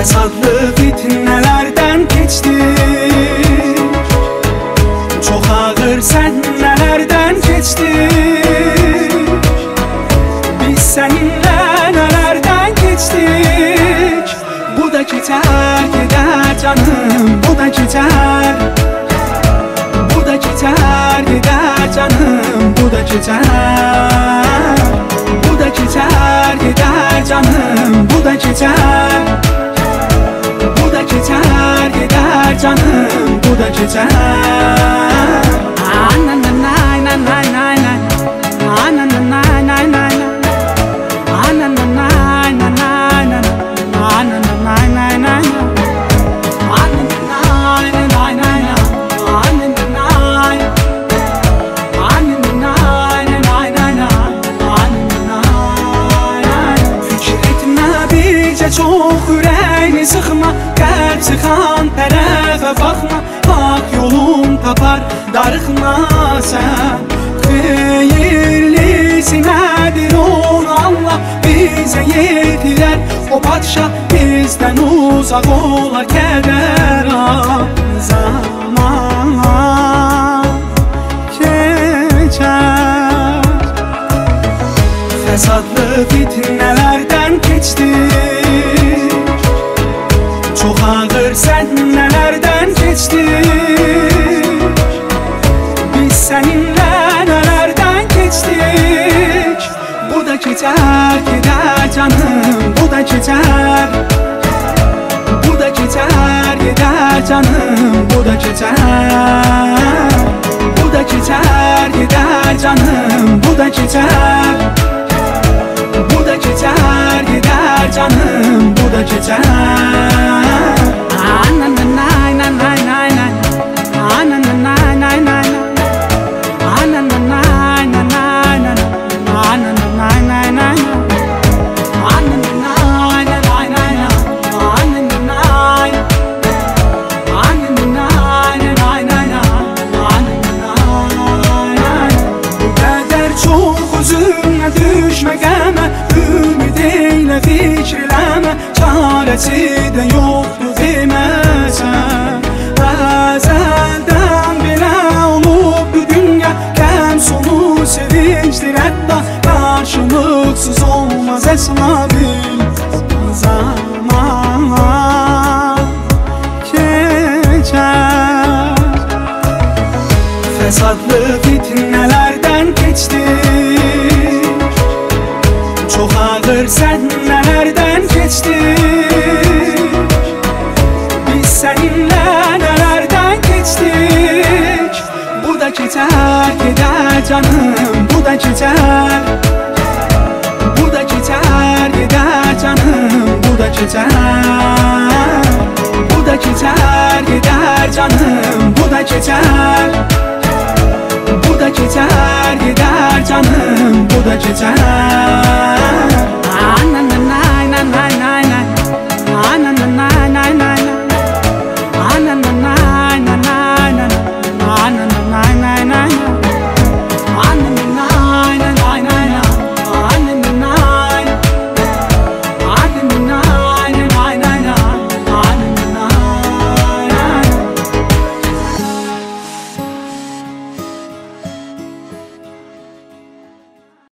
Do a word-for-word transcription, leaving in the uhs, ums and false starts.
Fesadlı fitnelerden geçtik, çok ağır sennelerden geçtik. Biz seninle nelerden geçtik. Bu da gider gider canım, bu da gider. Bu da gider gider canım, bu da gider. Bu da gider gider canım, bu da gider. Bu da gider gider canım, bu da gider. Na na na na na na na, na na na na na na, na na na na na na, na na na na na na. Çok yüreğini sıkma, kalp sıkan tarafa bakma. Bak yolun tapar, darıkma sen. Hayırlısı nedir onu Allah bize yetirer. O padişah bizden uzak ola keder. Zaman geçer. Fesadlı fitnelerden geçtik, çok ağır sennelerden geçtik. Biz seninle nelerden geçtik. Bu da gider gider canım, bu da gider. Bu da gider gider canım, bu da gider. Bu da gider gider canım, bu da gider. Bu da gider gider canım, bu da gider. Na na na na na na na, na na na na na na, na na na na na na, na na na na na na. Düşme gelme, ümid eyle, fikirleme. Çaresi de yoktu demesen. Ezelden bile olup bu dünya, kem sonu sevinçtir hatta. Karşılıksız olmaz esma bil. Zaman geçer. Fesadlı fitnelerden geçtik, çok ağır sennelerden geçtik. Biz seninle nelerden geçtik. Bu da gider gider canım, bu da gider. Bu da gider gider canım, bu da gider. Bu da gider gider canım, bu da gider. Bu da gider gider